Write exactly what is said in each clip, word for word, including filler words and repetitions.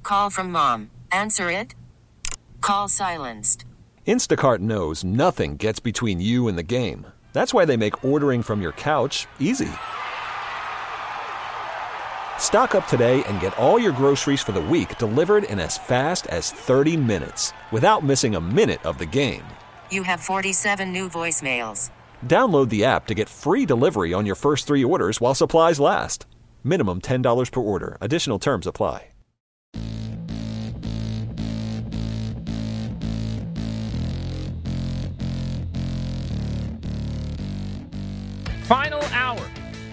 Call from mom. Answer it. Call silenced. Instacart knows nothing gets between you and the game. That's why they make ordering from your couch easy. Stock up today and get all your groceries for the week delivered in as fast as thirty minutes without missing a minute of the game. You have forty-seven new voicemails. Download the app to get free delivery on your first three orders while supplies last. Minimum ten dollars per order. Additional terms apply. Final hour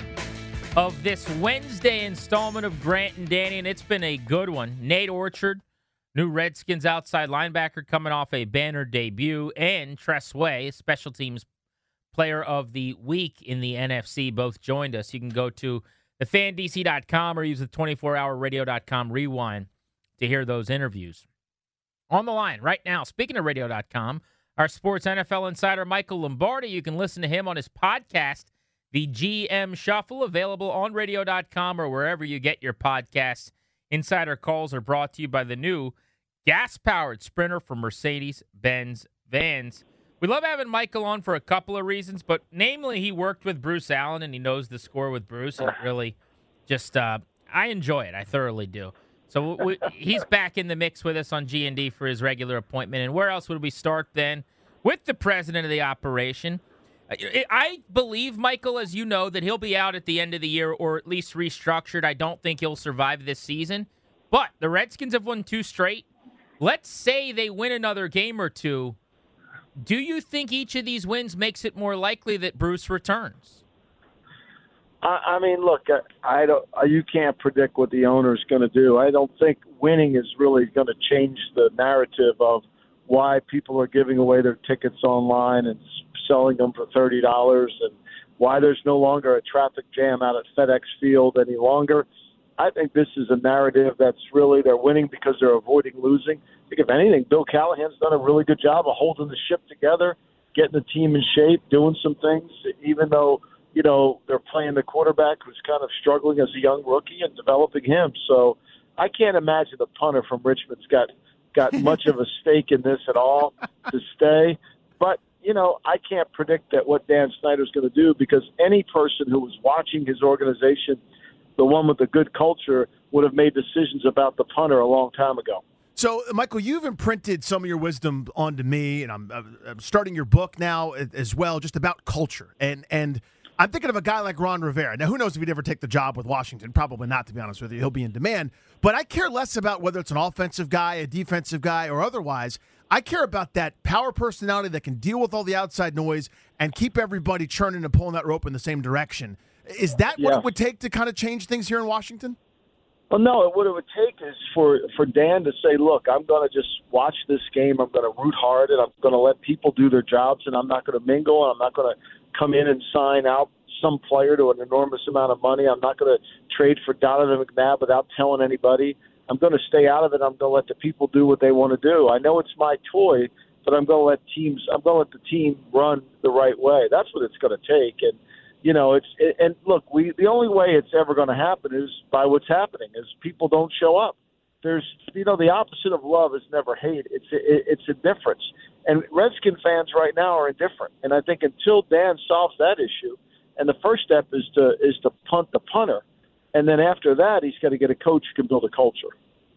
of this Wednesday installment of Grant and Danny, and it's been a good one. Nate Orchard, new Redskins outside linebacker, coming off a banner debut, and Tress Way, special teams player of the week in the N F C, both joined us. You can go to the fan d c dot com or use the twenty-four hour radio dot com rewind to hear those interviews. On the line right now, speaking of radio dot com, our sports N F L insider Michael Lombardi. You can listen to him on his podcast, The G M Shuffle, available on radio dot com or wherever you get your podcasts. Insider calls are brought to you by the new gas-powered Sprinter from Mercedes-Benz Vans. We love having Michael on for a couple of reasons, but namely he worked with Bruce Allen and he knows the score with Bruce, and it really just, uh, I enjoy it. I thoroughly do. So we, he's back in the mix with us on G and D for his regular appointment. And where else would we start then? With the president of the operation. I believe, Michael, as you know, that he'll be out at the end of the year or at least restructured. I don't think he'll survive this season. But the Redskins have won two straight. Let's say they win another game or two. Do you think each of these wins makes it more likely that Bruce returns? I, I mean, look, I, I don't. You can't predict what the owner's going to do. I don't think winning is really going to change the narrative of why people are giving away their tickets online and selling them for thirty dollars, and why there's no longer a traffic jam out at FedEx Field any longer. I think this is a narrative that's really they're winning because they're avoiding losing. I think if anything, Bill Callahan's done a really good job of holding the ship together, getting the team in shape, doing some things, even though, you know, they're playing the quarterback who's kind of struggling as a young rookie and developing him. So I can't imagine the punter from Richmond's got, got much of a stake in this at all to stay. But, you know, I can't predict that what Dan Snyder's going to do, because any person who was watching his organization, the one with the good culture, would have made decisions about the punter a long time ago. So, Michael, you've imprinted some of your wisdom onto me, and I'm, I'm starting your book now as well, just about culture. And and I'm thinking of a guy like Ron Rivera. Now, who knows if he'd ever take the job with Washington? Probably not, to be honest with you. He'll be in demand. But I care less about whether it's an offensive guy, a defensive guy, or otherwise. I care about that power personality that can deal with all the outside noise and keep everybody churning and pulling that rope in the same direction. Is that yeah. what it would take to kind of change things here in Washington? Well, no, what it would take is for, for Dan to say, look, I'm going to just watch this game. I'm going to root hard, and I'm going to let people do their jobs, and I'm not going to mingle, and I'm not going to come in and sign out some player to an enormous amount of money. I'm not going to trade for Donovan McNabb without telling anybody. I'm going to stay out of it. I'm going to let the people do what they want to do. I know it's my toy, but I'm going to let teams. I'm going to let the team run the right way. That's what it's going to take. And you know, it's it, and look, we the only way it's ever going to happen is by what's happening. Is people don't show up. There's you know the opposite of love is never hate. It's it, it's indifference. And Redskin fans right now are indifferent. And I think until Dan solves that issue, and the first step is to is to punt the punter. And then after that, he's got to get a coach who can build a culture.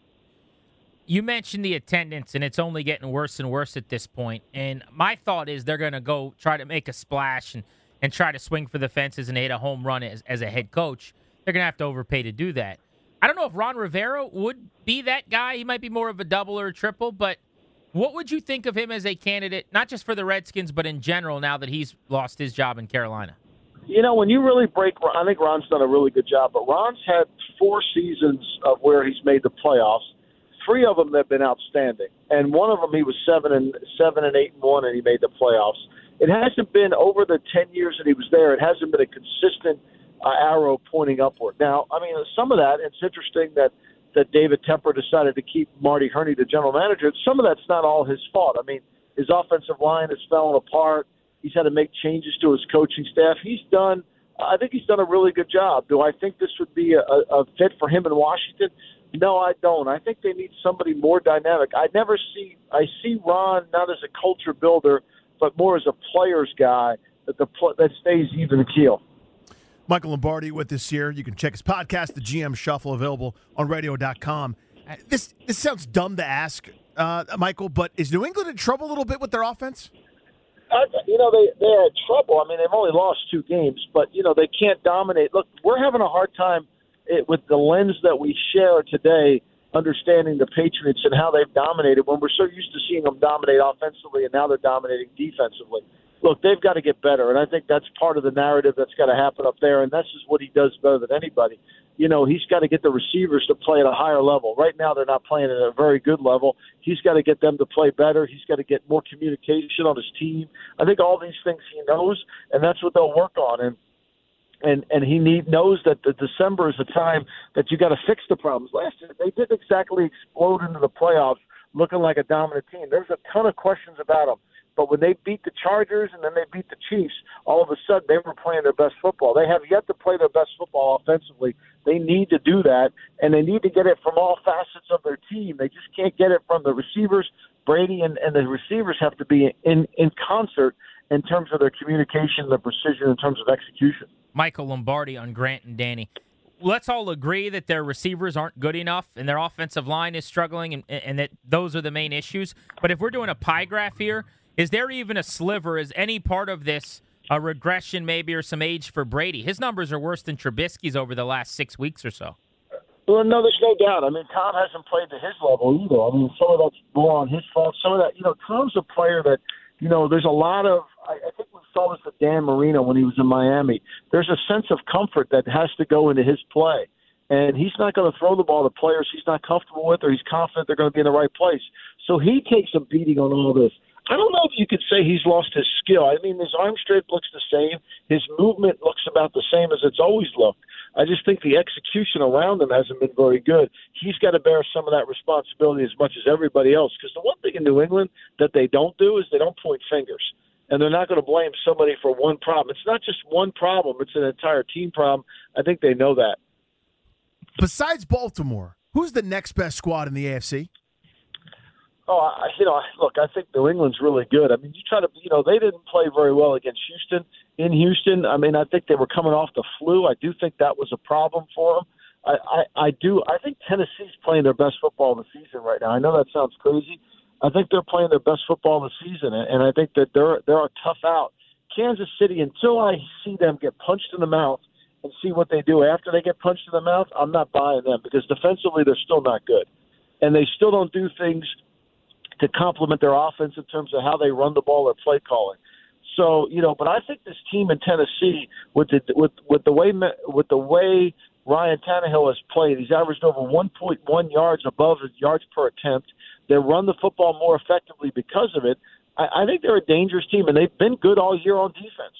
You mentioned the attendance, and it's only getting worse and worse at this point. And my thought is they're going to go try to make a splash and, and try to swing for the fences and hit a home run as, as a head coach. They're going to have to overpay to do that. I don't know if Ron Rivera would be that guy. He might be more of a double or a triple, but what would you think of him as a candidate, not just for the Redskins, but in general now that he's lost his job in Carolina? You know, when you really break, I think Ron's done a really good job, but Ron's had four seasons of where he's made the playoffs. Three of them have been outstanding, and one of them he was seven and seven and eight and one, and he made the playoffs. It hasn't been over the ten years that he was there. It hasn't been a consistent uh, arrow pointing upward. Now, I mean, some of that. It's interesting that that David Tepper decided to keep Marty Herney the general manager. Some of that's not all his fault. I mean, his offensive line has fallen apart. He's had to make changes to his coaching staff. He's done. I think he's done a really good job. Do I think this would be a, a fit for him in Washington? No, I don't. I think they need somebody more dynamic. I never see – I see Ron not as a culture builder, but more as a player's guy that the that stays even keel. Michael Lombardi with us here. You can check his podcast, The G M Shuffle, available on radio dot com. This this sounds dumb to ask, uh, Michael, but is New England in trouble a little bit with their offense? I, you know, they, they're in trouble. I mean, they've only lost two games, but, you know, they can't dominate. Look, we're having a hard time it, with the lens that we share today, understanding the Patriots and how they've dominated when we're so used to seeing them dominate offensively, and now they're dominating defensively. Look, they've got to get better, and I think that's part of the narrative that's got to happen up there, and this is what he does better than anybody. You know, he's got to get the receivers to play at a higher level. Right now they're not playing at a very good level. He's got to get them to play better. He's got to get more communication on his team. I think all these things he knows, and that's what they'll work on. And and and he need, knows that the December is a time that you got to fix the problems. Last year they didn't exactly explode into the playoffs looking like a dominant team. There's a ton of questions about them. But when they beat the Chargers and then they beat the Chiefs, all of a sudden they were playing their best football. They have yet to play their best football offensively. They need to do that, and they need to get it from all facets of their team. They just can't get it from the receivers. Brady and, and the receivers have to be in, in concert in terms of their communication, their precision, in terms of execution. Michael Lombardi on Grant and Danny. Let's all agree that their receivers aren't good enough and their offensive line is struggling, and, and that those are the main issues. But if we're doing a pie graph here, is there even a sliver? Is any part of this a regression maybe or some age for Brady? His numbers are worse than Trubisky's over the last six weeks or so. Well, no, there's no doubt. I mean, Tom hasn't played to his level either. I mean, some of that's more on his fault. Some of that, you know, Tom's a player that, you know, there's a lot of, I, I think we saw this with Dan Marino when he was in Miami. There's a sense of comfort that has to go into his play. And he's not going to throw the ball to players he's not comfortable with or he's confident they're going to be in the right place. So he takes a beating on all this. I don't know if you could say he's lost his skill. I mean, his arm strength looks the same. His movement looks about the same as it's always looked. I just think the execution around him hasn't been very good. He's got to bear some of that responsibility as much as everybody else, because the one thing in New England that they don't do is they don't point fingers. And they're not going to blame somebody for one problem. It's not just one problem. It's an entire team problem. I think they know that. Besides Baltimore, who's the next best squad in the A F C? Oh, I, you know, look, I think New England's really good. I mean, you try to, you know, they didn't play very well against Houston. In Houston, I mean, I think they were coming off the flu. I do think that was a problem for them. I, I, I do. I think Tennessee's playing their best football of the season right now. I know that sounds crazy. I think they're playing their best football of the season, and I think that they're they're a tough out. Kansas City, until I see them get punched in the mouth and see what they do after they get punched in the mouth, I'm not buying them, because defensively they're still not good, and they still don't do things to complement their offense in terms of how they run the ball or play calling. So, you know, but I think this team in Tennessee, with the with with the way with the way Ryan Tannehill has played, he's averaged over one point one yards above his yards per attempt. They run the football more effectively because of it. I, I think they're a dangerous team, and they've been good all year on defense.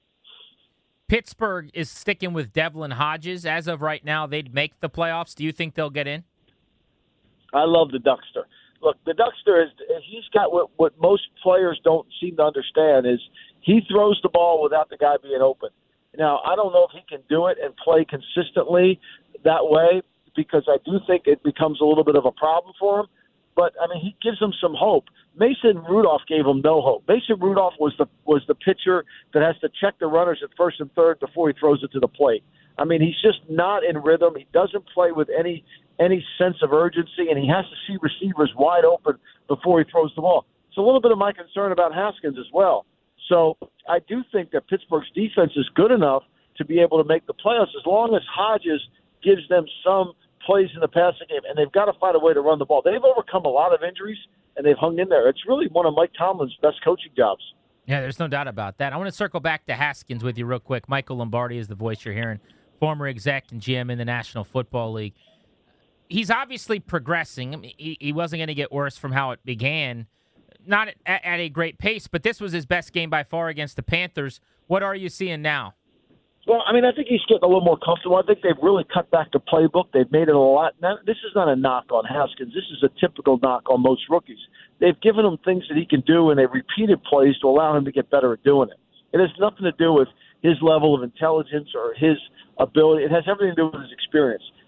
Pittsburgh is sticking with Devlin Hodges. As of right now, they'd make the playoffs. Do you think they'll get in? I love the Duckster. Look, the Duckster, is he's got what, what most players don't seem to understand is he throws the ball without the guy being open. Now, I don't know if he can do it and play consistently that way, because I do think it becomes a little bit of a problem for him. But, I mean, he gives them some hope. Mason Rudolph gave him no hope. Mason Rudolph was the was the pitcher that has to check the runners at first and third before he throws it to the plate. I mean, he's just not in rhythm. He doesn't play with any any sense of urgency, and he has to see receivers wide open before he throws the ball. It's a little bit of my concern about Haskins as well. So I do think that Pittsburgh's defense is good enough to be able to make the playoffs as long as Hodges gives them some plays in the passing game, and they've got to find a way to run the ball. They've overcome a lot of injuries, and they've hung in there. It's really one of Mike Tomlin's best coaching jobs. Yeah, there's no doubt about that. I want to circle back to Haskins with you real quick. Michael Lombardi is the voice you're hearing, former exec and G M in the National Football League. He's obviously progressing. I mean, he, he wasn't going to get worse from how it began, not at, at a great pace, but this was his best game by far against the Panthers. What are you seeing now? Well, I mean, I think he's getting a little more comfortable. I think they've really cut back the playbook. They've made it a lot. Now, this is not a knock on Haskins. This is a typical knock on most rookies. They've given him things that he can do, and they've repeated plays to allow him to get better at doing it. It has nothing to do with his level of intelligence or his ability. It has everything to do with his experience.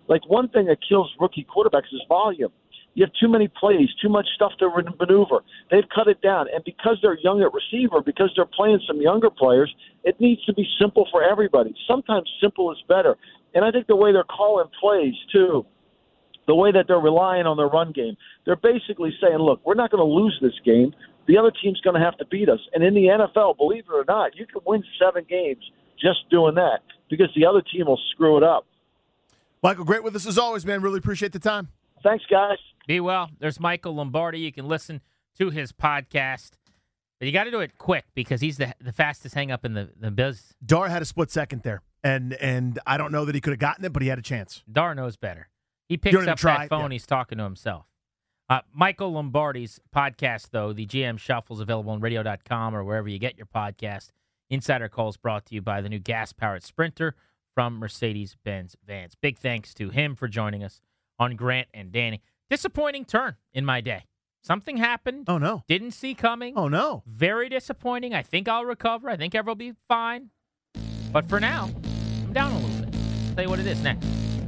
Like, one thing that kills rookie quarterbacks is volume. You have too many plays, too much stuff to maneuver. They've cut it down. And because they're young at receiver, because they're playing some younger players, it needs to be simple for everybody. Sometimes simple is better. And I think the way they're calling plays, too, the way that they're relying on their run game, they're basically saying, look, we're not going to lose this game. The other team's going to have to beat us. And in the N F L, believe it or not, you can win seven games just doing that because the other team will screw it up. Michael, great with us as always, man. Really appreciate the time. Thanks, guys. Be well. There's Michael Lombardi. You can listen to his podcast. But you got to do it quick because he's the the fastest hang up in the, the biz. Dar had a split second there, and and I don't know that he could have gotten it, but he had a chance. Dar knows better. He picks up try, that phone. yeah. He's talking to himself. Uh, Michael Lombardi's podcast, though, the G M Shuffle, is available on radio dot com or wherever you get your podcast. Insider Calls brought to you by the new gas-powered Sprinter from Mercedes-Benz Vans. Big thanks to him for joining us on Grant and Danny. Disappointing turn in my day. Something happened. Oh, no. Didn't see coming. Oh, no. Very disappointing. I think I'll recover. I think everyone will be fine. But for now, I'm down a little bit. I'll tell you what it is next.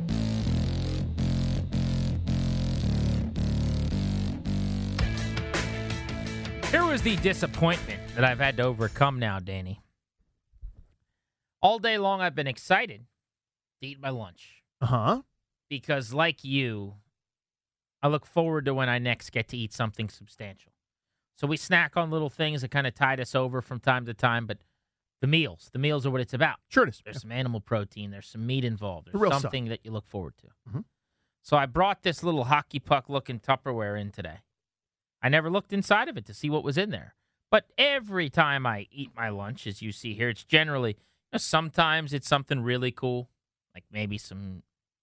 Here was the disappointment that I've had to overcome now, Danny. All day long, I've been excited to eat my lunch. Uh-huh. Because like you, I look forward to when I next get to eat something substantial. So we snack on little things that kind of tide us over from time to time, but the meals, the meals are what it's about. Sure it is. There's Yeah. some animal protein. There's some meat involved. The There's real something that you look forward to. Mhm. So I brought this little hockey puck-looking Tupperware in today. I never looked inside of it to see what was in there. But every time I eat my lunch, as you see here, it's generally, you know, sometimes it's something really cool, like maybe some,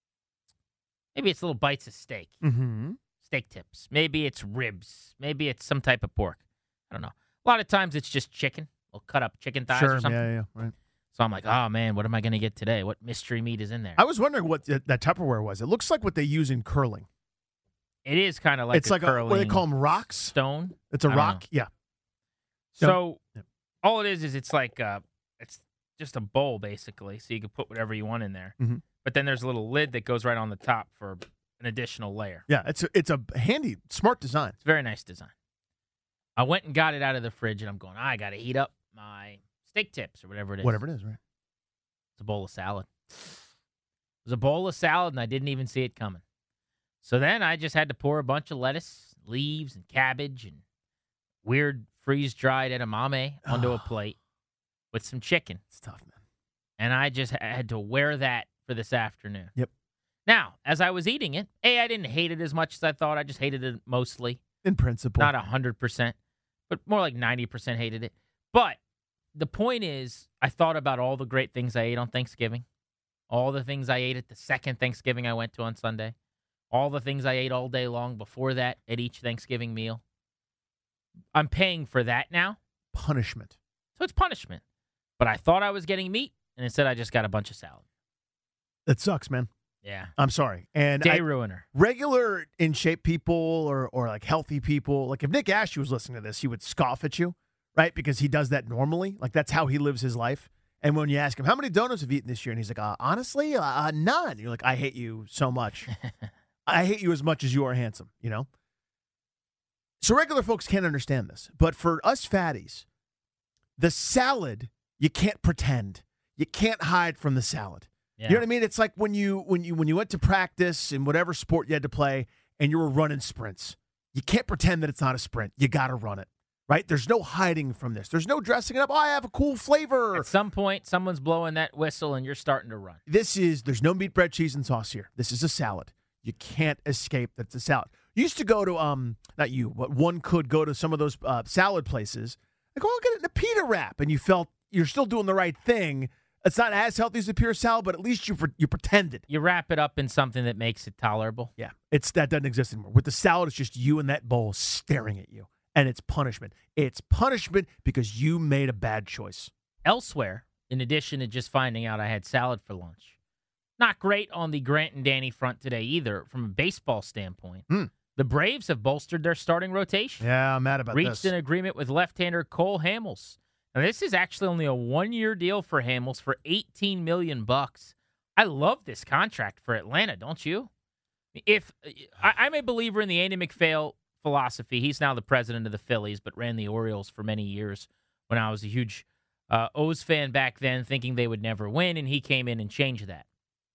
maybe it's little bites of steak, Mm-hmm. steak tips. Maybe it's ribs. Maybe it's some type of pork. I don't know. A lot of times it's just chicken. We'll cut up chicken thighs Sure, or something. yeah, yeah, right. So I'm like, oh, man, what am I going to get today? What mystery meat is in there? I was wondering what th- that Tupperware was. It looks like what they use in curling. It is kind of like it's a like a, what do they curling call them, rocks? stone. It's a I don't rock? know. Yeah. So Yep. all it is is it's like uh, it's just a bowl basically, so you can put whatever you want in there. Mhm. But then there's a little lid that goes right on the top for an additional layer. Yeah, it's a, it's a handy, smart design. It's a very nice design. I went and got it out of the fridge, and I'm going, I got to heat up my steak tips or whatever it is. Whatever it is, right? It's a bowl of salad. It was a bowl of salad, and I didn't even see it coming. So then I just had to pour a bunch of lettuce, leaves, and cabbage, and weird freeze-dried edamame onto a plate with some chicken. It's tough, man. And I just had to wear that for this afternoon. Yep. Now, as I was eating it, A, I didn't hate it as much as I thought. I just hated it mostly. In principle. Not one hundred percent, but more like ninety percent hated it. But the point is, I thought about all the great things I ate on Thanksgiving, all the things I ate at the second Thanksgiving I went to on Sunday, all the things I ate all day long before that at each Thanksgiving meal. I'm paying for that now. Punishment. So it's punishment. But I thought I was getting meat, and instead I just got a bunch of salad. That sucks, man. Yeah. I'm sorry. And Day I, ruiner. regular in shape people or or like healthy people, like if Nick Ashe was listening to this, he would scoff at you, right? Because he does that normally. Like that's how he lives his life. And when you ask him, how many donuts have you eaten this year? And he's like, uh, honestly, uh, none. You're like, I hate you so much. I hate you as much as you are handsome, you know? So regular folks can't understand this. But for us fatties, the salad, you can't pretend. You can't hide from the salad. Yeah. You know what I mean? It's like when you when you when you went to practice in whatever sport you had to play and you were running sprints. You can't pretend that it's not a sprint. You got to run it, right? There's no hiding from this. There's no dressing it up. Oh, I have a cool flavor. At some point, someone's blowing that whistle and you're starting to run. This is there's no meat, bread, cheese, and sauce here. This is a salad. You can't escape that it's a salad. You used to go to um not you, but one could go to some of those uh, salad places. Like, oh, I'll get it in a pita wrap, and you felt you're still doing the right thing. It's not as healthy as a pure salad, but at least you you pretended. You wrap it up in something that makes it tolerable. Yeah, it's that doesn't exist anymore. With the salad, it's just you and that bowl staring at you, and it's punishment. It's punishment because you made a bad choice. Elsewhere, in addition to just finding out I had salad for lunch, not great on the Grant and Danny front today either from a baseball standpoint. Hmm. The Braves have bolstered their starting rotation. Yeah, I'm mad about Reached this. an agreement with left-hander Cole Hamels. Now, this is actually only a one-year deal for Hamels for eighteen million bucks. I love this contract for Atlanta, don't you? If I, I'm a believer in the Andy McPhail philosophy. He's now the president of the Phillies, but ran the Orioles for many years when I was a huge uh, O's fan back then, thinking they would never win, and he came in and changed that.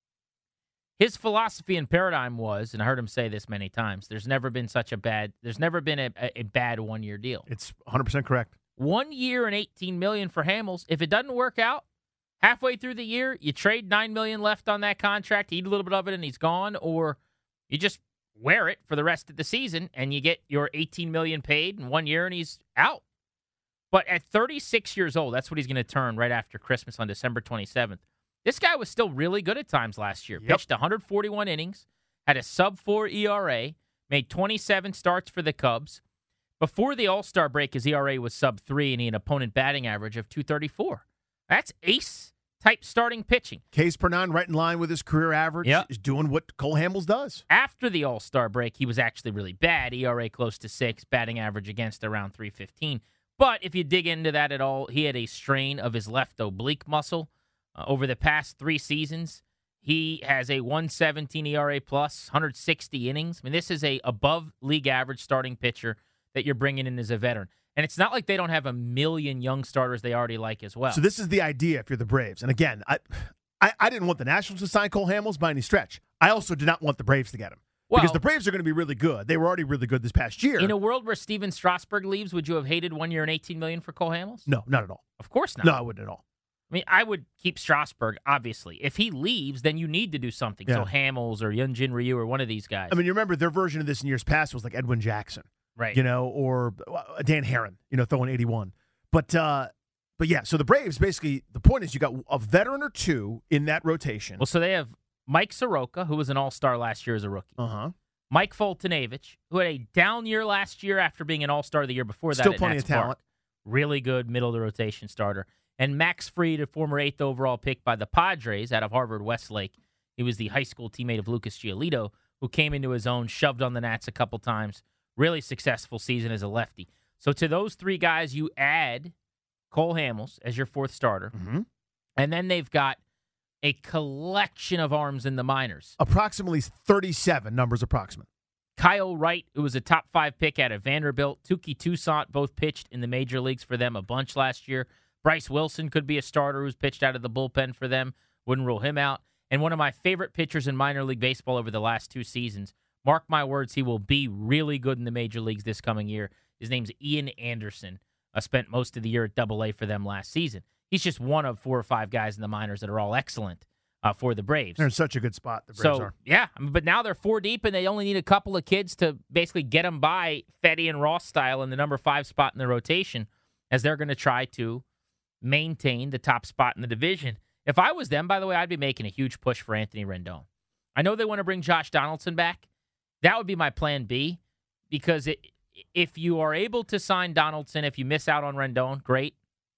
His philosophy and paradigm was, and I heard him say this many times, there's never been such a bad, there's never been a, a bad one-year deal. It's one hundred percent correct. One year and eighteen million dollars for Hamels. If it doesn't work out, halfway through the year, you trade nine million dollars left on that contract, eat a little bit of it, and he's gone, or you just wear it for the rest of the season, and you get your eighteen million dollars paid in one year, and he's out. But at thirty-six years old, that's what he's going to turn right after Christmas on December twenty-seventh. This guy was still really good at times last year. Yep. Pitched one hundred forty-one innings, had a sub four E R A, made twenty-seven starts for the Cubs. Before the All-Star break, his E R A was sub three, and he had an opponent batting average of two thirty-four. That's ace-type starting pitching. Ks per nine right in line with his career average. Yep. Is doing what Cole Hamels does. After the All-Star break, he was actually really bad. E R A close to six, batting average against around three fifteen. But if you dig into that at all, he had a strain of his left oblique muscle. Uh, over the past three seasons, he has a one seventeen E R A plus, one hundred sixty innings. I mean, this is a above league average starting pitcher that you're bringing in as a veteran. And it's not like they don't have a million young starters they already like as well. So this is the idea if you're the Braves. And again, I, I, I didn't want the Nationals to sign Cole Hamels by any stretch. I also did not want the Braves to get him. Well, because the Braves are going to be really good. They were already really good this past year. In a world where Steven Strasburg leaves, would you have hated one year and eighteen million dollars for Cole Hamels? No, not at all. Of course not. No, I wouldn't at all. I mean, I would keep Strasburg, obviously. If he leaves, then you need to do something. Yeah. So Hamels or Hyunjin Ryu or one of these guys. I mean, you remember their version of this in years past was like Edwin Jackson. Right. You know, or uh, Dan Herron, you know, throwing eighty-one. But, uh, but yeah, so the Braves basically, the point is you got a veteran or two in that rotation. Well, so they have Mike Soroka, who was an all-star last year as a rookie. Uh-huh. Mike Foltynewicz, who had a down year last year after being an all-star the year before that. Still at plenty Nats of talent. Park. Really good middle-of-the-rotation starter. And Max Fried, a former eighth overall pick by the Padres out of Harvard-Westlake. He was the high school teammate of Lucas Giolito, who came into his own, shoved on the Nats a couple times. Really successful season as a lefty. So to those three guys, you add Cole Hamels as your fourth starter. Mm-hmm. And then they've got a collection of arms in the minors. Approximately thirty-seven, numbers approximate. Kyle Wright, who was a top five pick out of Vanderbilt. Tuki Toussaint both pitched in the major leagues for them a bunch last year. Bryce Wilson could be a starter who's pitched out of the bullpen for them. Wouldn't rule him out. And one of my favorite pitchers in minor league baseball over the last two seasons. Mark my words, he will be really good in the major leagues this coming year. His name's Ian Anderson. I spent most of the year at Double A for them last season. He's just one of four or five guys in the minors that are all excellent uh, for the Braves. They're in such a good spot, the Braves so, are. yeah, I mean, but now they're four deep, and they only need a couple of kids to basically get them by Fetty and Ross style in the number five spot in the rotation, as they're going to try to maintain the top spot in the division. If I was them, by the way, I'd be making a huge push for Anthony Rendon. I know they want to bring Josh Donaldson back. That would be my plan B, because it, if you are able to sign Donaldson, if you miss out on Rendon, great.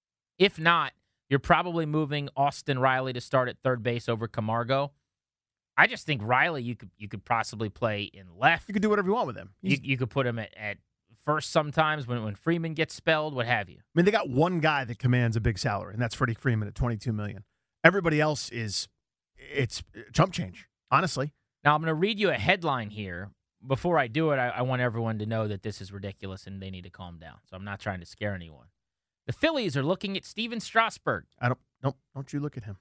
If not, you're probably moving Austin Riley to start at third base over Camargo. I just think Riley, you could you could possibly play in left. You could do whatever you want with him. You, you could put him at, at first sometimes when, when Freeman gets spelled, what have you. I mean, they got one guy that commands a big salary, and that's Freddie Freeman at twenty-two million dollars. Everybody else is, it's chump change, honestly. Now, I'm going to read you a headline here. Before I do it, I, I want everyone to know that this is ridiculous and they need to calm down. So I'm not trying to scare anyone. The Phillies are looking at Steven Strasburg. I don't, don't, don't you look at him.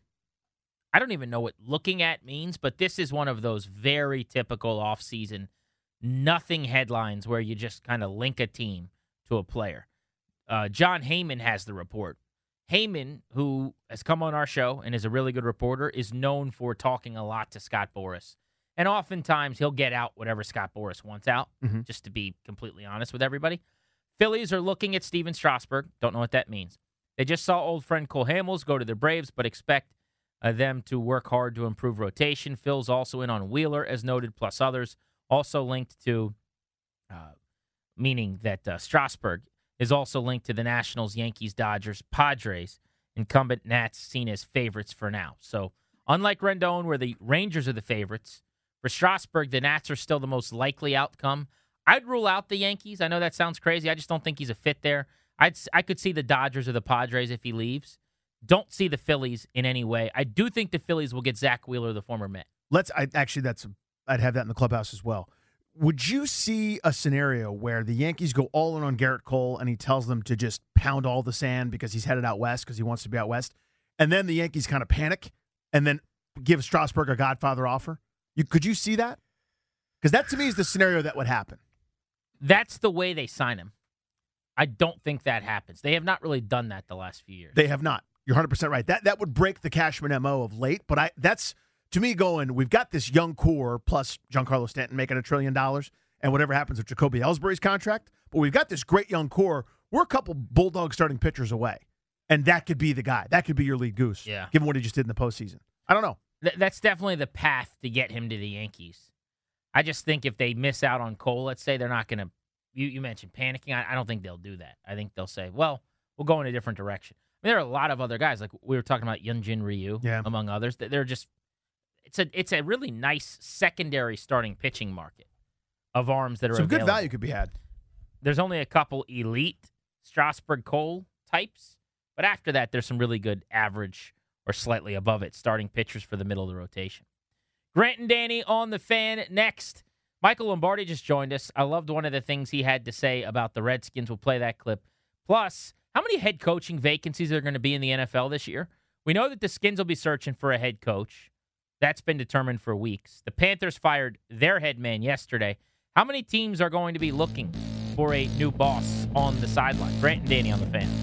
I don't even know what looking at means, but this is one of those very typical offseason nothing headlines where you just kind of link a team to a player. Uh, John Heyman has the report. Heyman, who has come on our show and is a really good reporter, is known for talking a lot to Scott Boras. And oftentimes he'll get out whatever Scott Boras wants out, mm-hmm. just to be completely honest with everybody. Phillies are looking at Steven Strasburg. Don't know what that means. They just saw old friend Cole Hamels go to the Braves, but expect uh, them to work hard to improve rotation. Phil's also in on Wheeler, as noted, plus others. Also linked to, uh, meaning that uh, Strasburg is also linked to the Nationals, Yankees, Dodgers, Padres, incumbent Nats seen as favorites for now. So unlike Rendon, where the Rangers are the favorites, for Strasburg, the Nats are still the most likely outcome. I'd rule out the Yankees. I know that sounds crazy. I just don't think he's a fit there. I'd I could see the Dodgers or the Padres if he leaves. Don't see the Phillies in any way. I do think the Phillies will get Zach Wheeler, the former Met. Let's. I, actually, that's. I'd have that in the clubhouse as well. Would you see a scenario where the Yankees go all in on Garrett Cole and he tells them to just pound all the sand because he's headed out west because he wants to be out west, and then the Yankees kind of panic and then give Strasburg a Godfather offer? You could you see that? Because that to me is the scenario that would happen. That's the way they sign him. I don't think that happens. They have not really done that the last few years. They have not. You're one hundred percent right. That that would break the Cashman M O of late, but I that's, to me, going, we've got this young core plus Giancarlo Stanton making a trillion dollars and whatever happens with Jacoby Ellsbury's contract, but we've got this great young core. We're a couple Bulldog starting pitchers away, and that could be the guy. That could be your lead goose, yeah. given what he just did in the postseason. I don't know. Th- that's definitely the path to get him to the Yankees. I just think if they miss out on Cole, let's say, they're not going to, you, you mentioned panicking. I, I don't think they'll do that. I think they'll say, well, we'll go in a different direction. I mean, there are a lot of other guys, like we were talking about Hyunjin Ryu, yeah. among others. They're just, it's a it's a really nice secondary starting pitching market of arms that are Some available. good value could be had. There's only a couple elite Strasburg Cole types, but after that, there's some really good average or slightly above it starting pitchers for the middle of the rotation. Grant and Danny on the Fan next. Michael Lombardi just joined us. I loved one of the things he had to say about the Redskins. We'll play that clip. Plus, how many head coaching vacancies are going to be in the N F L this year? We know that the Skins will be searching for a head coach. That's been determined for weeks. The Panthers fired their head man yesterday. How many teams are going to be looking for a new boss on the sideline? Grant and Danny on the Fan.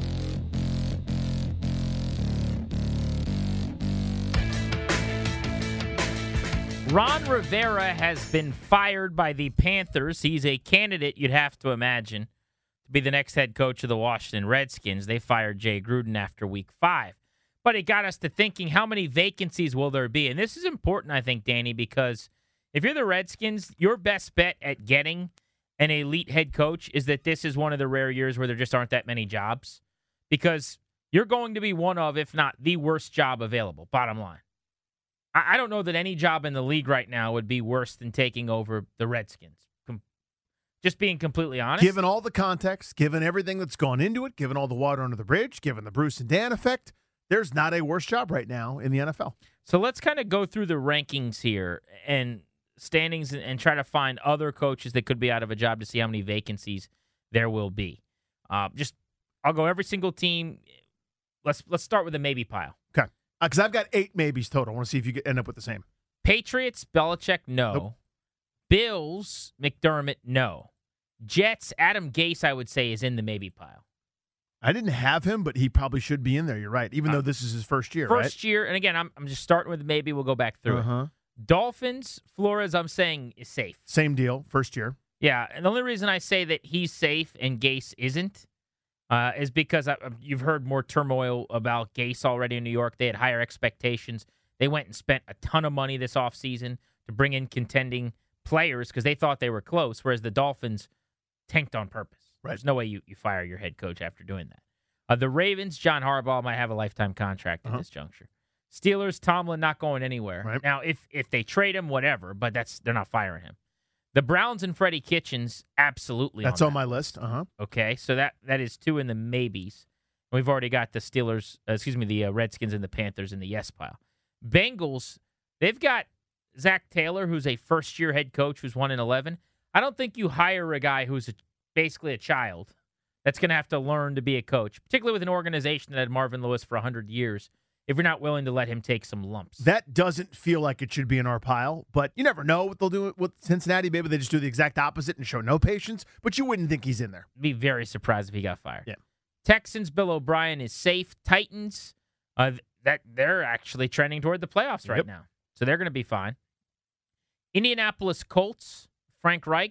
Ron Rivera has been fired by the Panthers. He's a candidate, you'd have to imagine, to be the next head coach of the Washington Redskins. They fired Jay Gruden after week five. But it got us to thinking, how many vacancies will there be? And this is important, I think, Danny, because if you're the Redskins, your best bet at getting an elite head coach is that this is one of the rare years where there just aren't that many jobs, because you're going to be one of, if not the worst job available, bottom line. I don't know that any job in the league right now would be worse than taking over the Redskins. Com- just being completely honest. Given all the context, given everything that's gone into it, given all the water under the bridge, given the Bruce and Dan effect, there's not a worse job right now in the N F L. So let's kind of go through the rankings here and standings and, and try to find other coaches that could be out of a job to see how many vacancies there will be. Uh, just, I'll go every single team. Let's let's start with the maybe pile. Okay. Because uh, I've got eight maybes total. I want to see if you get, end up with the same. Patriots, Belichick, no. Nope. Bills, McDermott, no. Jets, Adam Gase, I would say, is in the maybe pile. I didn't have him, but he probably should be in there. You're right, even uh, though this is his first year, first right? First year, and again, I'm I'm just starting with maybe. We'll go back through uh-huh. it. Dolphins, Flores, I'm saying, is safe. Same deal, first year. Yeah, and the only reason I say that he's safe and Gase isn't uh, is because I, you've heard more turmoil about Gase already in New York. They had higher expectations. They went and spent a ton of money this offseason to bring in contending players because they thought they were close, whereas the Dolphins tanked on purpose. Right. There's no way you, you fire your head coach after doing that. Uh, the Ravens, John Harbaugh might have a lifetime contract uh-huh. at this juncture. Steelers, Tomlin not going anywhere. Right. Now, if if they trade him, whatever, but that's they're not firing him. The Browns and Freddie Kitchens, absolutely. That's on, on that. my list. Uh-huh. Okay, so that, that is two in the maybes. We've already got the Steelers, uh, excuse me, the uh, Redskins and the Panthers in the yes pile. Bengals, they've got Zach Taylor, who's a first-year head coach who's one and eleven. I don't think you hire a guy who's a, basically a child that's going to have to learn to be a coach, particularly with an organization that had Marvin Lewis for one hundred years, if you're not willing to let him take some lumps. That doesn't feel like it should be in our pile, but you never know what they'll do with Cincinnati. Maybe they just do the exact opposite and show no patience, but you wouldn't think he's in there. Be very surprised if he got fired. Yeah. Texans, Bill O'Brien is safe. Titans, uh, that they're actually trending toward the playoffs right yep. now, so they're going to be fine. Indianapolis Colts, Frank Reich,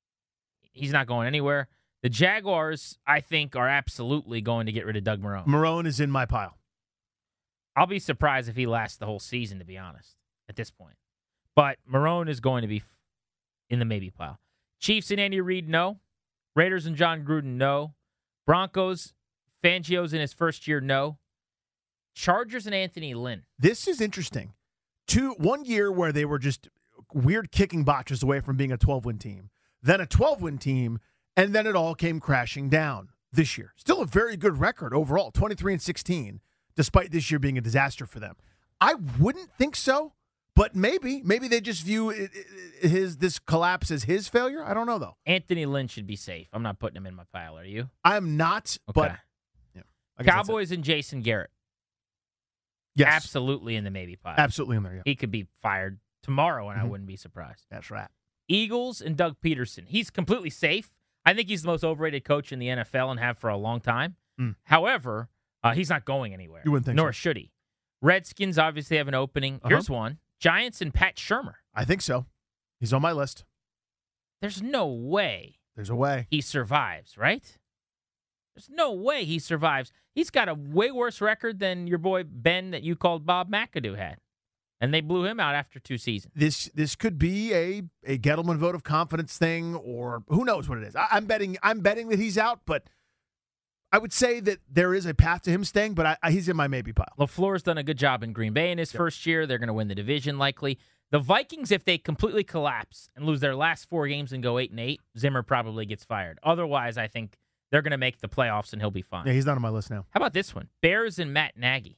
he's not going anywhere. The Jaguars, I think, are absolutely going to get rid of Doug Marrone. Marrone is in my pile. I'll be surprised if he lasts the whole season, to be honest, at this point. But Marrone is going to be in the maybe pile. Chiefs and Andy Reid, no. Raiders and John Gruden, no. Broncos, Fangio's in his first year, no. Chargers and Anthony Lynn. This is interesting. Two, one year where they were just weird kicking botches away from being a twelve-win team, then a twelve-win team, and then it all came crashing down this year. Still a very good record overall, twenty-three and sixteen. despite this year being a disaster for them. I wouldn't think so, but maybe. Maybe they just view it, it, his this collapse as his failure. I don't know, though. Anthony Lynn should be safe. I'm not putting him in my pile. Are you? I'm not, Okay. but yeah, I guess that's it. Cowboys and Jason Garrett. Yes. Absolutely in the maybe pile. Absolutely in there, yeah. He could be fired tomorrow, and Mhm. I wouldn't be surprised. That's right. Eagles and Doug Peterson. He's completely safe. I think he's the most overrated coach in the N F L and have for a long time. Mm. However, uh, he's not going anywhere. You wouldn't think Nor so. should he. Redskins obviously have an opening. Uh-huh. Here's one. Giants and Pat Shurmur. I think so. He's on my list. There's no way There's a way. he survives, right? There's no way he survives. He's got a way worse record than your boy Ben that you called Bob McAdoo had. And they blew him out after two seasons. This this could be a, a Gettleman vote of confidence thing, or who knows what it is. I, I'm betting I'm betting that he's out, but I would say that there is a path to him staying, but I, I, he's in my maybe pile. LaFleur's done a good job in Green Bay in his Yep. first year. They're going to win the division likely. The Vikings, if they completely collapse and lose their last four games and go eight and eight, Zimmer probably gets fired. Otherwise, I think they're going to make the playoffs and he'll be fine. Yeah, he's not on my list now. How about this one? Bears and Matt Nagy.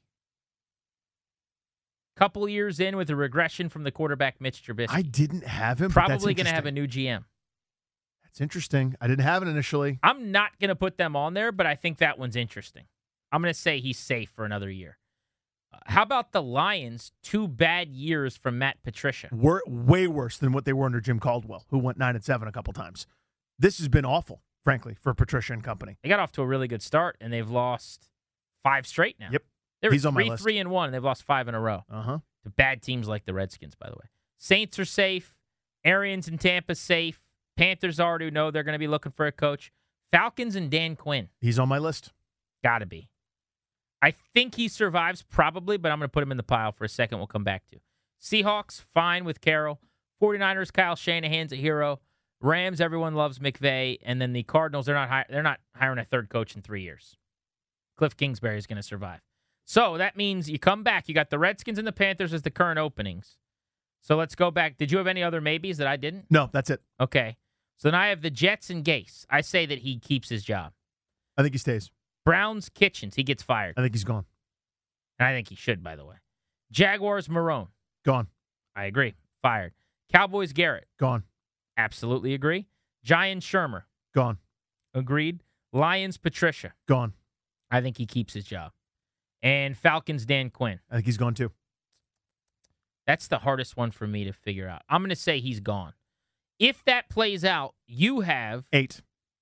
Couple years in with a regression from the quarterback Mitch Trubisky. I didn't have him. but that's Probably going to have a interesting. new G M. That's interesting. I didn't have it initially. I'm not going to put them on there, but I think that one's interesting. I'm going to say he's safe for another year. Uh, how about the Lions? Two bad years from Matt Patricia. Were way worse than what they were under Jim Caldwell, who went nine and seven a couple times. This has been awful, frankly, for Patricia and company. They got off to a really good start, and they've lost five straight now. Yep. They're He's on my three, list. three, and one, and they've lost five in a row Uh huh. to bad teams like the Redskins, by the way. Saints are safe. Arians in Tampa safe. Panthers already know they're going to be looking for a coach. Falcons and Dan Quinn. He's on my list. Got to be. I think he survives probably, but I'm going to put him in the pile for a second. We'll come back to. Seahawks, fine with Carroll. 49ers, Kyle Shanahan's a hero. Rams, everyone loves McVay. And then the Cardinals, they're not hi- they're not hiring a third coach in three years. Cliff Kingsbury is going to survive. So that means you come back. You got the Redskins and the Panthers as the current openings. So let's go back. Did you have any other maybes that I didn't? No, that's it. Okay. So then I have the Jets and Gase. I say that he keeps his job. I think he stays. Browns, Kitchens. He gets fired. I think he's gone. And I think he should, by the way. Jaguars, Marone. Gone. I agree. Fired. Cowboys, Garrett. Gone. Absolutely agree. Giants, Shermer. Gone. Agreed. Lions, Patricia. Gone. I think he keeps his job. And Falcons, Dan Quinn. I think he's gone too. That's the hardest one for me to figure out. I'm going to say he's gone. If that plays out, you have Eight.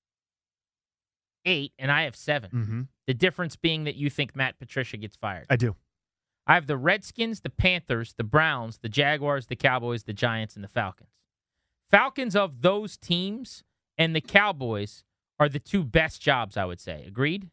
eight and I have seven. Mm-hmm. The difference being that you think Matt Patricia gets fired. I do. I have the Redskins, the Panthers, the Browns, the Jaguars, the Cowboys, the Giants, and the Falcons. Falcons of those teams and the Cowboys are the two best jobs, I would say. Agreed?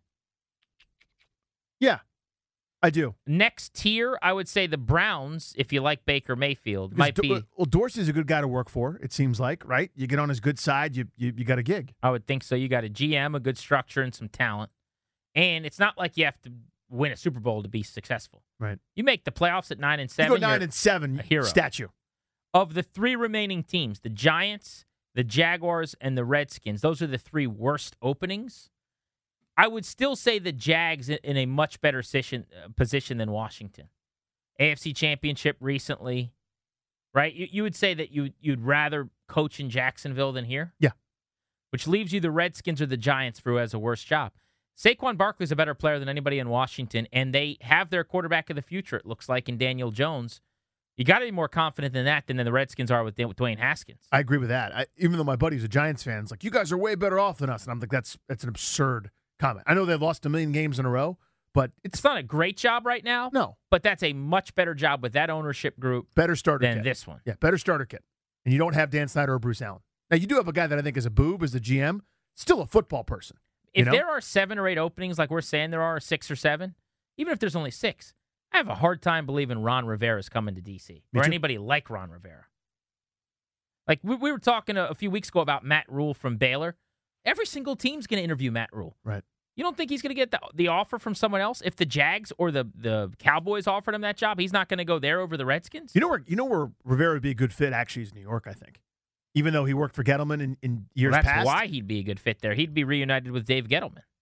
Yeah, I do. Next tier, I would say the Browns, if you like Baker Mayfield, might Do- be. Well, Dorsey's a good guy to work for, it seems like, right? You get on his good side, you you, you got a gig. I would think so. You got a G M, a good structure, and some talent. And it's not like you have to win a Super Bowl to be successful. Right. You make the playoffs at nine and You seven. go nine you're and seven, a hero. statue. Of the three remaining teams, the Giants, the Jaguars, and the Redskins, those are the three worst openings. I would still say the Jags in a much better position, uh, position than Washington. A F C Championship recently, right? You, you would say that you, you'd rather coach in Jacksonville than here? Yeah. Which leaves you the Redskins or the Giants for who has a worse job. Saquon Barkley's a better player than anybody in Washington, and they have their quarterback of the future, it looks like, in Daniel Jones. You got to be more confident than that than the Redskins are with Dwayne Haskins. I agree with that. I, even though my buddy's a Giants fan, it's like, you guys are way better off than us. And I'm like, that's that's an absurd comment. I know they've lost a million games in a row, but it's It's not a great job right now, no but that's a much better job with that ownership group better starter than kit. this one. Yeah, better starter kit. And you don't have Dan Snyder or Bruce Allen. Now, you do have a guy that I think is a boob as the G M, still a football person. If you know? there are seven or eight openings like we're saying there are, six or seven, even if there's only six, I have a hard time believing Ron Rivera's coming to D C Me or too. anybody like Ron Rivera. Like, we, we were talking a, a few weeks ago about Matt Rule from Baylor. Every single team's going to interview Matt Rule. Right. You don't think he's going to get the, the offer from someone else? If the Jags or the, the Cowboys offered him that job, he's not going to go there over the Redskins? You know where you know where Rivera would be a good fit actually is New York, I think. Even though he worked for Gettleman in, in years Well, that's past. why he'd be a good fit there. He'd be reunited with Dave Gettleman.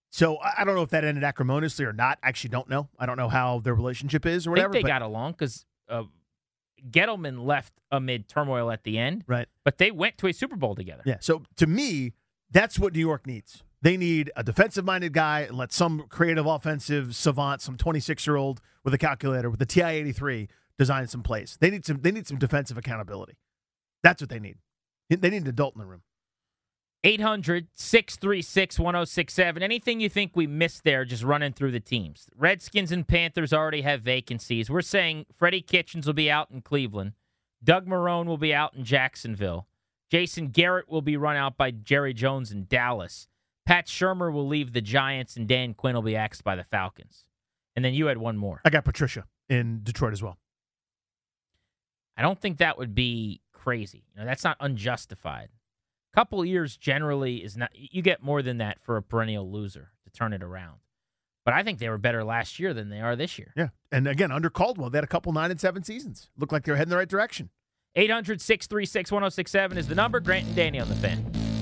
So I I don't know if that ended acrimoniously or not. I actually don't know. I don't know how their relationship is or I whatever. think they but- got along because uh, Gettleman left amid turmoil at the end, Right. but they went to a Super Bowl together. Yeah. So to me, that's what New York needs. They need a defensive-minded guy and let some creative offensive savant, some twenty-six-year-old with a calculator with a T I eighty-three design some plays. They need some. They need some defensive accountability. That's what they need. They need an adult in the room. eight hundred, six three six, one oh six seven. Anything you think we missed there, just running through the teams. Redskins and Panthers already have vacancies. We're saying Freddie Kitchens will be out in Cleveland. Doug Marrone will be out in Jacksonville. Jason Garrett will be run out by Jerry Jones in Dallas. Pat Shurmur will leave the Giants, and Dan Quinn will be axed by the Falcons. And then you had one more. I got Patricia in Detroit as well. I don't think that would be crazy. You know, that's not unjustified. Couple years generally is not. You get more than that for a perennial loser to turn it around. But I think they were better last year than they are this year. Yeah. And again, under Caldwell, they had a couple nine and seven seasons. Looked like they were heading the right direction. eight hundred, six three six, one oh six seven is the number. Grant and Danny on the Fan.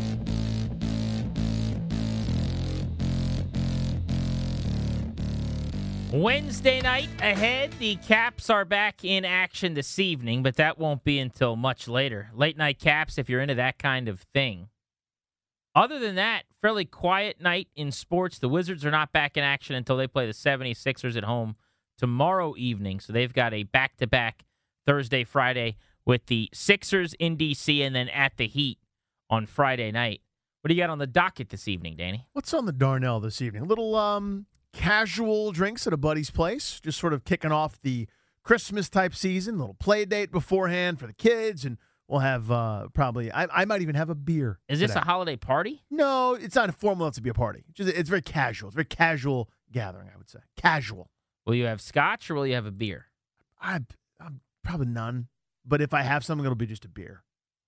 Wednesday night ahead. The Caps are back in action this evening, but that won't be until much later. Late night Caps, if you're into that kind of thing. Other than that, fairly quiet night in sports. The Wizards are not back in action until they play the seventy-sixers at home tomorrow evening. So they've got a back-to-back Thursday, Friday with the Sixers in D C and then at the Heat on Friday night. What do you got on the docket this evening, Danny? What's on the Darnell this evening? A little um, casual drinks at a buddy's place, just sort of kicking off the Christmas-type season, a little play date beforehand for the kids, and we'll have uh, probably, I, I might even have a beer. Is this today. a holiday party? No, it's not formal enough to be a party. Just, it's very casual. It's a very casual gathering, I would say. Casual. Will you have scotch or will you have a beer? I, I'm probably none, but if I have something, it'll be just a beer.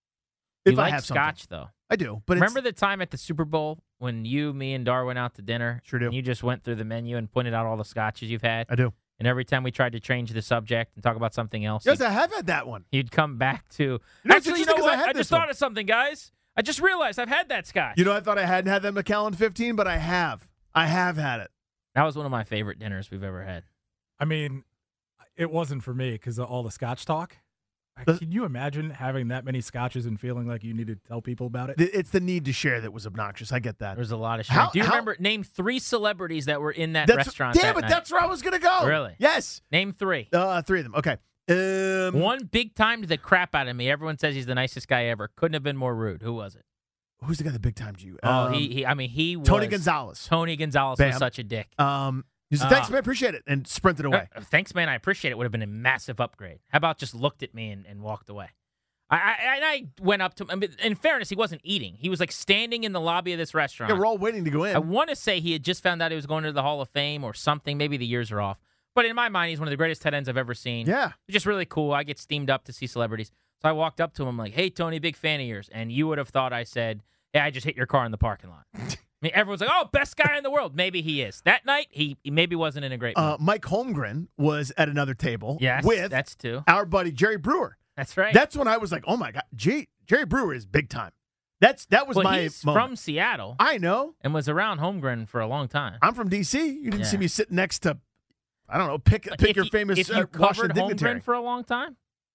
You If I like have something. scotch, though. I do, but Remember it's, the time at the Super Bowl when you, me, and Dar went out to dinner? Sure do. And you just went through the menu and pointed out all the scotches you've had? I do. And every time we tried to change the subject and talk about something else, Yes, you'd, I have had that one. you'd come back to, You know, it's actually, you know interesting 'cause I what? had I, this just one. thought of something, guys. I just realized I've had that scotch. You know, I thought I hadn't had that Macallan fifteen, but I have. I have had it. That was one of my favorite dinners we've ever had. I mean, it wasn't for me because of all the scotch talk. I- The- Can you imagine having that many scotches and feeling like you need to tell people about it? The- It's the need to share that was obnoxious. I get that. There was a lot of shit. How- Do you how- remember, name three celebrities that were in that That's- restaurant Damn that it, night? that's where I was going to go. Really? Yes. Name three. Uh, three of them. Okay. Um, One big timed the crap out of me. Everyone says he's the nicest guy ever. Couldn't have been more rude. Who was it? Who's the guy that big timed you? Oh, Um, he, he. I mean, he was. Tony Gonzalez. Tony Gonzalez Bam. was such a dick. Um, he said, Uh, thanks, man. Appreciate it. And sprinted away. Uh, thanks, man. I appreciate it. Would have been a massive upgrade. How about just looked at me and, and walked away? I, I and I went up to him. I mean, in fairness, he wasn't eating. He was like standing in the lobby of this restaurant. Yeah, we're all waiting to go in. I want to say he had just found out he was going to the Hall of Fame or something. Maybe the years are off. But in my mind, he's one of the greatest tight ends I've ever seen. yeah. Just really cool. I get steamed up to see celebrities. So I walked up to him like, hey, Tony, big fan of yours. And you would have thought I said, yeah, I just hit your car in the parking lot. I mean, everyone's like, oh, best guy in the world. Maybe he is. That night, he, he maybe wasn't in a great mood. Uh, Mike Holmgren was at another table yes, with that's two. our buddy Jerry Brewer. That's right. That's when I was like, oh, my God. Gee, Jerry Brewer is big time. That's That was well, my he's moment. from Seattle I know. and was around Holmgren for a long time. I'm from D C. You didn't Yeah. see me sitting next to, I don't know, pick But pick if your you- famous if you uh, covered Washington dignitary. Holmgren for a long time,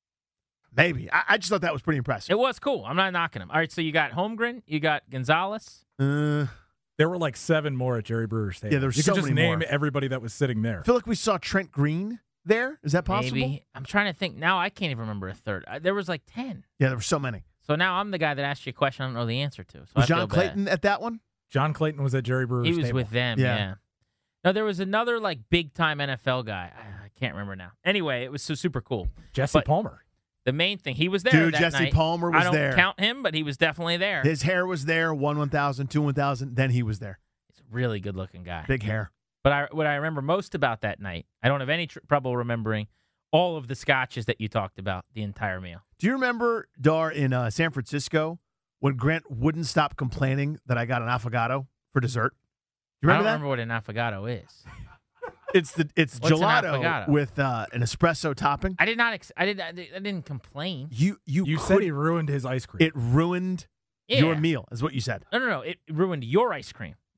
Maybe. I, I just thought that was pretty impressive. it was cool. I'm not knocking him. All right, so you got Holmgren, you got Gonzalez. Uh, There were like seven more at Jerry Brewer's table. Yeah, there's You so could just many name more. everybody that was sitting there. I feel like we saw Trent Green there. Is that possible? Maybe. I'm trying to think. Now I can't even remember a third. Uh, There was like ten. Yeah, there were so many. So now I'm the guy that asked you a question I don't know the answer to. So Was I feel John bad. Clayton at that one? John Clayton was at Jerry Brewer's He was table. with them, yeah. Yeah. No, there was another like big time N F L guy. I, I can't remember now. Anyway, it was so super cool. Jesse But- Palmer. The main thing, he was there. Dude, that Jesse night. Palmer was I don't there. count him, but he was definitely there. His hair was there, one one thousand, two one thousand, then he was there. He's a really good looking guy. Big hair. But I, what I remember most about that night, I don't have any tr- trouble remembering all of the scotches that you talked about the entire meal. Do you remember, Dar, in uh, San Francisco when Grant wouldn't stop complaining that I got an affogato for dessert? You I remember don't that? remember what an affogato is. It's the it's What's an gelato affogato? with uh, an espresso topping. I did not. Ex- I did. I did- I didn't complain. You you, You could, said he ruined his ice cream. it ruined Yeah. your meal, is what you said. No, no, no. It ruined your ice cream.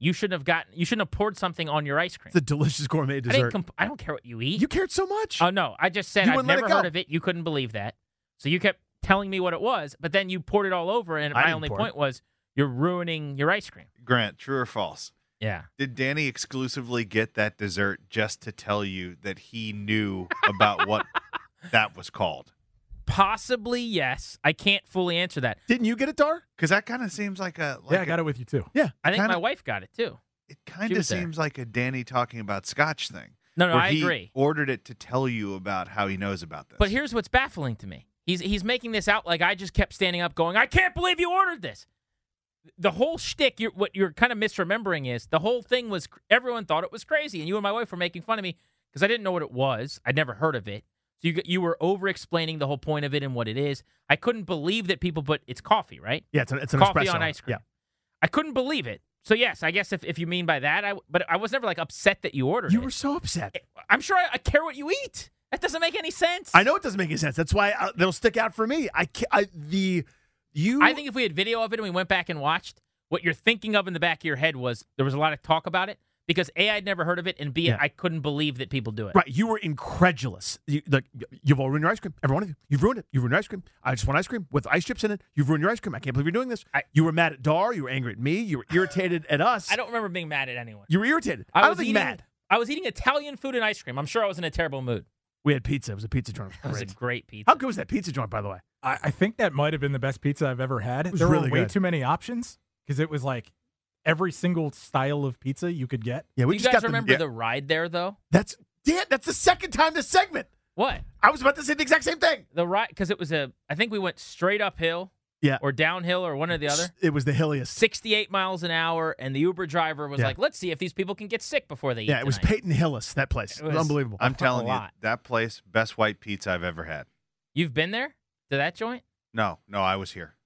You shouldn't have gotten. You shouldn't have poured something on your ice cream. It's a delicious gourmet I, dessert. didn't comp- I don't care what you eat. You cared so much. Oh no, I just said You I've wouldn't let never it go. heard of it. You couldn't believe that, so you kept telling me what it was, but then you poured it all over, and I my didn't only pour point was you're ruining your ice cream. Grant, true or false? Yeah. Did Danny exclusively get that dessert just to tell you that he knew about what that was called? Possibly, yes. I can't fully answer that. Didn't you get it, Dar? Because that kind of seems like a. Like yeah, I a- got it with you too. Yeah. I think Kinda- my wife got it too. It kind She of was there. seems like a Danny talking about Scotch thing. No, no, where I he agree. Ordered it to tell you about how he knows about this. But here's what's baffling to me. He's he's making this out like I just kept standing up going, I can't believe you ordered this. The whole shtick, you're, what you're kind of misremembering is the whole thing was everyone thought it was crazy, and you and my wife were making fun of me because I didn't know what it was. I'd never heard of it. So you you were over-explaining the whole point of it and what it is. I couldn't believe that people put it's coffee, right? Yeah, it's an, it's an Coffee espresso. on ice cream. Yeah. I couldn't believe it. So yes, I guess if, if you mean by that, I but I was never like upset that you ordered You it. were so upset. I'm sure I, I care what you eat. That doesn't make any sense. I know it doesn't make any sense. That's why I, they'll stick out for me. I, ca- I the you. I think if we had video of it and we went back and watched, what you're thinking of in the back of your head was there was a lot of talk about it because A, I'd never heard of it, and B, Yeah. I couldn't believe that people do it. Right, you were incredulous. You, like you've all ruined your ice cream. Every one of you, you've ruined it. You've ruined your ice cream. I just want ice cream with ice chips in it. You've ruined your ice cream. I can't believe you're doing this. I- you were mad at Dar. You were angry at me. You were irritated at us. I don't remember being mad at anyone. You were irritated. I, I, don't was think eating, mad. I was eating Italian food and ice cream. I'm sure I was in a terrible mood. We had pizza. It was a pizza joint. It was a Great. great pizza. How good was that pizza joint, by the way? I, I think that might have been the best pizza I've ever had. was There really were way good. too many options because it was like every single style of pizza you could get. Yeah, Do we you just guys got remember the, the ride there, though? That's yeah. That's the second time this segment. What? I was about to say the exact same thing. The ride, because it was a, I think we went straight uphill Yeah. or downhill or one or the other. It was the hilliest. sixty-eight miles an hour, and the Uber driver was Yeah. like, let's see if these people can get sick before they eat Yeah, it was tonight." Peyton Hillis. That place. It It was, was- unbelievable. I'm telling you, lot. that place, best white pizza I've ever had. You've been there to that joint? No, no, I was here.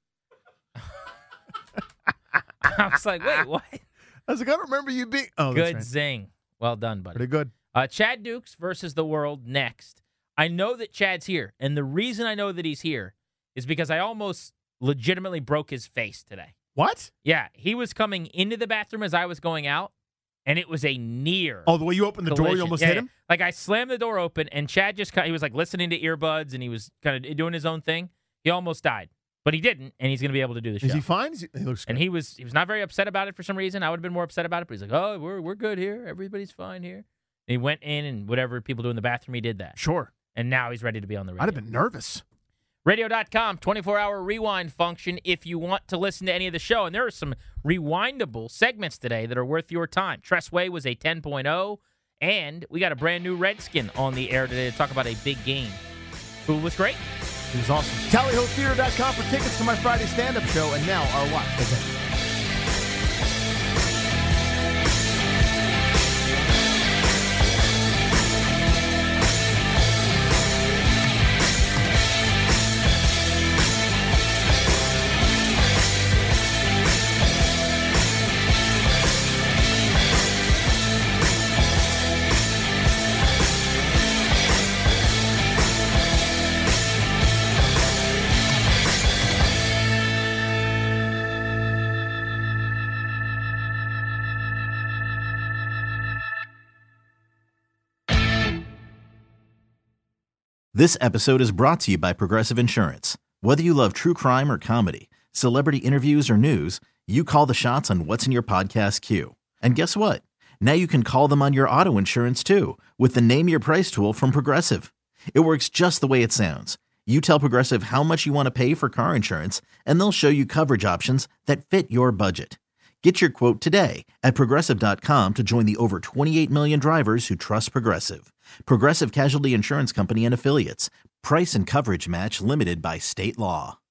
I was like, wait, what? I was like, I don't remember you being. Oh, that's Good right. zing. Well done, buddy. Pretty good. Uh, Chad Dukes versus the world next. I know that Chad's here, and the reason I know that he's here is because I almost legitimately broke his face today. What? Yeah, he was coming into the bathroom as I was going out, and it was a near. Oh, the way you opened the door, you collision. almost Yeah, hit yeah. him? Like I slammed the door open, and Chad just kind he was like listening to earbuds, and he was kind of doing his own thing. He almost died, but he didn't, and he's going to be able to do the show. Is he fine? Is he, he looks good. And he was he was not very upset about it for some reason. I would have been more upset about it, but he's like, "Oh, we're we're good here. Everybody's fine here." And he went in and whatever people do in the bathroom, he did that. Sure. And now he's ready to be on the radio. I'd have been nervous. radio dot com, twenty-four hour rewind function if you want to listen to any of the show. And there are some rewindable segments today that are worth your time. Tress Way was a ten point oh, and we got a brand new Redskin on the air today to talk about a big game. Who was great? He was awesome. Tally Ho Theater dot com for tickets to my Friday stand-up show, and now our watch. Okay. This episode is brought to you by Progressive Insurance. Whether you love true crime or comedy, celebrity interviews or news, you call the shots on what's in your podcast queue. And guess what? Now you can call them on your auto insurance too with the Name Your Price tool from Progressive. It works just the way it sounds. You tell Progressive how much you want to pay for car insurance, and they'll show you coverage options that fit your budget. Get your quote today at Progressive dot com to join the over twenty-eight million drivers who trust Progressive. Progressive Casualty Insurance Company and Affiliates. Price and coverage match limited by state law.